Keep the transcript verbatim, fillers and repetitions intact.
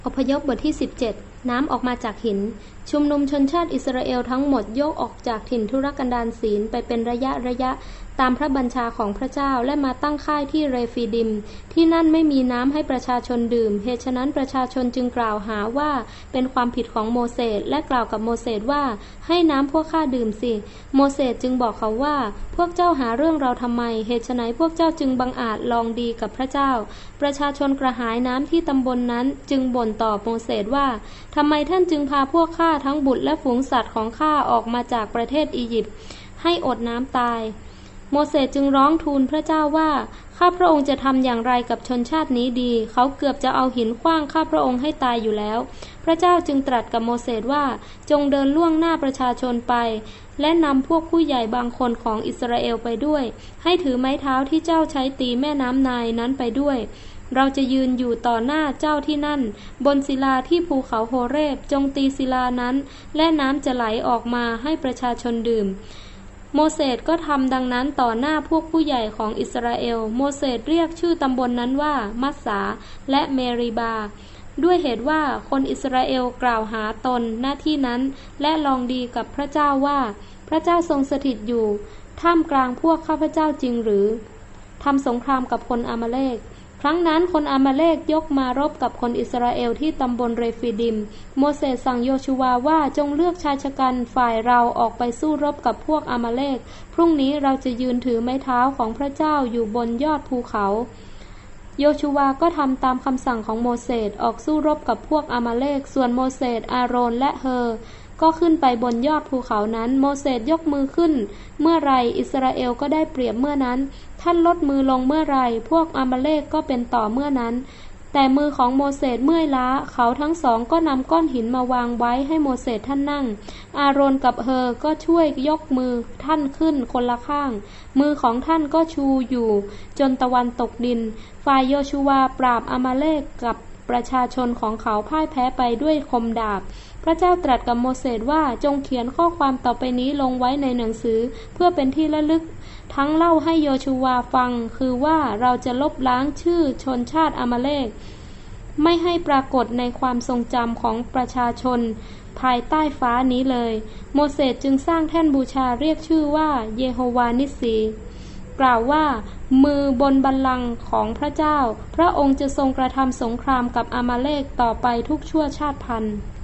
อพยพบทที่สิบเจ็ดน้ำออกมาจากหินชุมนุมชนชาติอิสราเอลทั้งหมดโยกออกจากถิ่นทุรกันดารศีลไปเป็นระยะระยะตามพระบัญชาของพระเจ้าและมาตั้งค่ายที่เรฟีดิมที่นั่นไม่มีน้ำให้ประชาชนดื่มเหตุฉะนั้นประชาชนจึงกล่าวหาว่าเป็นความผิดของโมเสสและกล่าวกับโมเสสว่าให้น้ำพวกข้าดื่มสิโมเสสจึงบอกเขาว่าพวกเจ้าหาเรื่องเราทำไมเหตุไฉนพวกเจ้าจึงบังอาจลองดีกับพระเจ้าประชาชนกระหายน้ำที่ตำบล น, นั้นจึงบ่นต่อโมเสสว่าทำไมท่านจึงพาพวกข้าทั้งบุตรและฝูงสัตว์ของข้าออกมาจากประเทศอียิปต์ให้อดน้ำตายโมเสสจึงร้องทูลพระเจ้าว่าข้าพระองค์จะทำอย่างไรกับชนชาตินี้ดีเขาเกือบจะเอาหินขว้างข้าพระองค์ให้ตายอยู่แล้วพระเจ้าจึงตรัสกับโมเสสว่าจงเดินล่วงหน้าประชาชนไปและนำพวกผู้ใหญ่บางคนของอิสราเอลไปด้วยให้ถือไม้เท้าที่เจ้าใช้ตีแม่น้ำไนล์นั้นไปด้วยเราจะยืนอยู่ต่อหน้าเจ้าที่นั่นบนศิลาที่ภูเขาโฮเรบจงตีศิลานั้นและน้ำจะไหลออกมาให้ประชาชนดื่มโมเสสก็ทำดังนั้นต่อหน้าพวกผู้ใหญ่ของอิสราเอลโมเสสเรียกชื่อตำบล น, นั้นว่ามัสสาและเมริบาด้วยเหตุว่าคนอิสราเอลกล่าวหาตนหน้าที่นั้นและลองดีกับพระเจ้าว่าพระเจ้าทรงสถิตอยู่ท่ามกลางพวกข้าพเจ้าจริงหรือทำสงครามกับคนอามาเลกครั้งนั้นคนอามาเลกยกมารบกับคนอิสราเอลที่ตำบลเรฟีดิมโมเสสสั่งโยชูวาว่าจงเลือกชายชะกันฝ่ายเราออกไปสู้รบกับพวกอามาเลกพรุ่งนี้เราจะยืนถือไม้เท้าของพระเจ้าอยู่บนยอดภูเขาโยชูวาก็ทำตามคำสั่งของโมเสสออกสู้รบกับพวกอามาเลกส่วนโมเสสอาโรนและเฮอก็ขึ้นไปบนยอดภูเขานั้นโมเสสยกมือขึ้นเมื่อไรอิสราเอลก็ได้เปรียบเมื่อนั้นท่านลดมือลงเมื่อไรพวกอามาเลกก็เป็นต่อเมื่อนั้นแต่มือของโมเสสเมื่อยล้าเขาทั้งสองก็นำก้อนหินมาวางไว้ให้โมเสสท่านนั่งอาโรนกับเฮอก็ช่วยยกมือท่านขึ้นคนละข้างมือของท่านก็ชูอยู่จนตะวันตกดินฝ่ายโยชูวาปราบอามาเลกกับประชาชนของเขาพ่ายแพ้ไปด้วยคมดาบพระเจ้าตรัสกับโมเสสว่าจงเขียนข้อความต่อไปนี้ลงไว้ในหนังสือเพื่อเป็นที่ระลึกทั้งเล่าให้โยชูวาฟังคือว่าเราจะลบล้างชื่อชนชาติอามาเลกไม่ให้ปรากฏในความทรงจำของประชาชนภายใต้ฟ้านี้เลยโมเสสจึงสร้างแท่นบูชาเรียกชื่อว่าเยโฮวานิสซีกล่าวว่ามือบนบัลลังก์ของพระเจ้าพระองค์จะทรงกระทำสงครามกับอามาเลกต่อไปทุกชั่วชาติพันธุ์